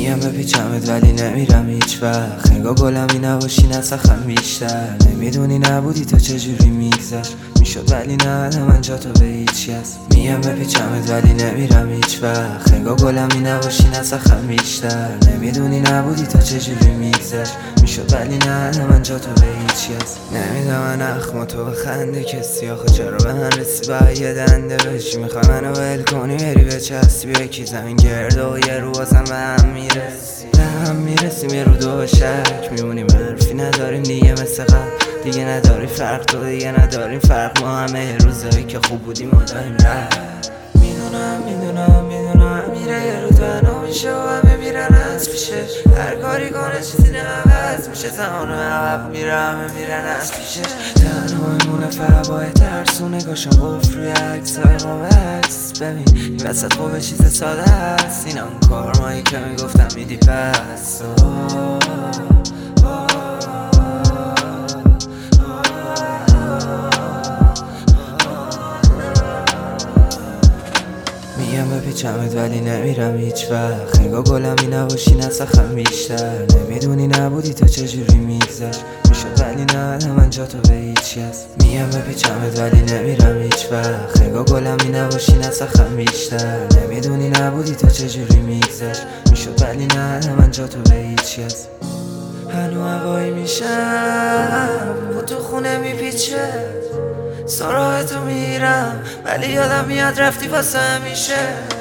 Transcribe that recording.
میم بپیچمت ولی نمیرم هیچ وقت. انگار گلمی نباشی نسخم بیشتر. نمیدونی نبودی تو چجوری میگذشت. میشد ولی نه من جا تو به هیچ کس. میم بپیچمت ولی نمیرم هیچ وقت. انگار گلمی نباشی نسخم بیشتر. نمیدونی نبودی تو چجوری میگذشت. میشد ولی نه من جا تو به هیچ کس. نمیدونم من اخم تو بخنده کسی. آخه چرا به من رسی باید یه دنده بشی. میخوای منو ول کنی بری به چسبی یکی زمین گرده و یه رو بازم به هم میرسیم یه رو دو شک میمونیم. حرفی نداریم دیگه مثل قبل. دیگه نداری فرق تو دیگه نداریم فرق. ما همه روزایی که خوب بودیم و داریم رفت. میدونم میره یه رو تنها میشه و همه میرن از پیشه. هر کاری کنه چیزی نعوض میشه. زمان عقب میره همه میرن از پیشه. تنها میمونه فبای ترس و نگاشم قفل روی عکس های ما عکس. ببین این وسط خوبه چیز ساده هست. این هم کارمایی که میگفتم میدی پس. میم بپیچمت ولی نمیرم هیچ وقت. انگار گلمی نباشی نسخم بیشتر. نمیدونی نبودی تو چجوری میگذشت. میشد ولی نه من جا تو به هیچ کس. میم بپیچمت ولی نمیرم هیچ وقت. انگار گلمی نباشی نسخم بیشتر. نمیدونی نبودی تو چجوری میگذشت. میشد ولی نه من جا تو به هیچ کس. هنو هوایی میشم و تو خونه میپیچه. سراغ تو میرم ولی یادم میاد رفتی واسه همیشه.